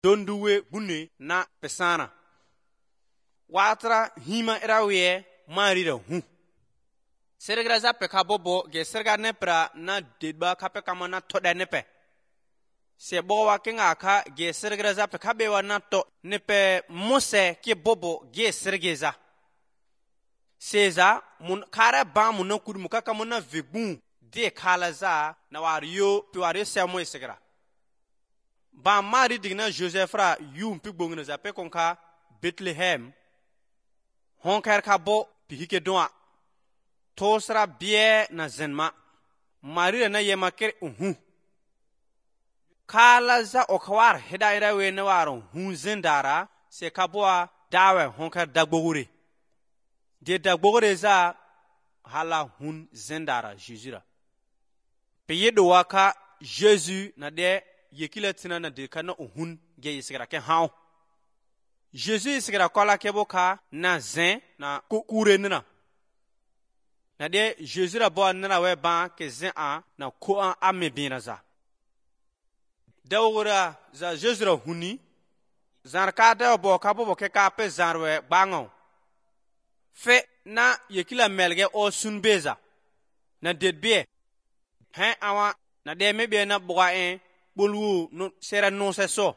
donduwe bune na pesana. Watra hima erawe marira hu. Sergra za peka bobo ge serga nepra na deba kape kama na toda nepe. Se bowa kenga ka ge serga za peka bewa na to nepe mose ke bobo ge sergeza. Seza mun kara ba mun na kudu muka kama na vegbun de kala za na wario pi wario se mo segra. Ba mari digna Josephra yum pi gbongna za pe konka Bethlehem. Honker ka bo pi hike doa. Tosra bie na zenma. Maria na yema ker Kala za okwar hidaira we na waro hun zendara se kabwa dawe honker dagbogure. De dagbogure za hala hun zendara jizira. Peye do waka Jésus na de yekila tina na de kana hun ge yisigra ke hawo. Jésus yisigra kola keboka na zen na kukure nina. Na de Jésus la bo nana we ban ke zen a na ko an amebina za. Dawura za Jésus la huni zan ka da bo ka bo ke ka pe zan we bango. Fe na yekila melge o sunbeza. Na dedbe. Hen awa na de mebe na boa en bolu no sera non se so.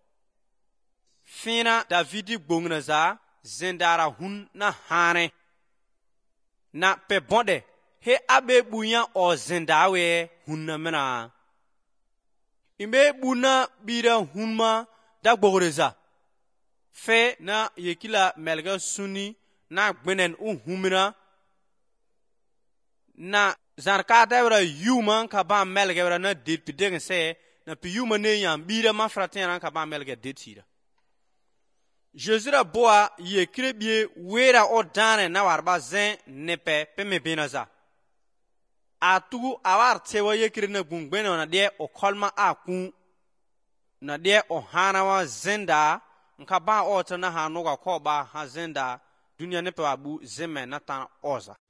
Fina Davidi gbongna za zendara hun na hane. Na pe bonde he abe bunya o zendawe hunna mena. Imbe buna bira hunma da gbogoreza. Fe na yekila melga suni na gbenen humina. Na zarkata wera yuma ka ba melga wera na dit pideng se na pi yuma ne yam bira ma fratena ka ba melga dit sira. Jésus la boa ye krebie wera o dane na warba zen nepe peme benaza. A tugu awar tewa ye kire na gungbena na de o kolma a kun na de o hanawa zenda nka ba o ta na hanoga ko ba ha zenda dunia nepe wabu zeme na ta oza.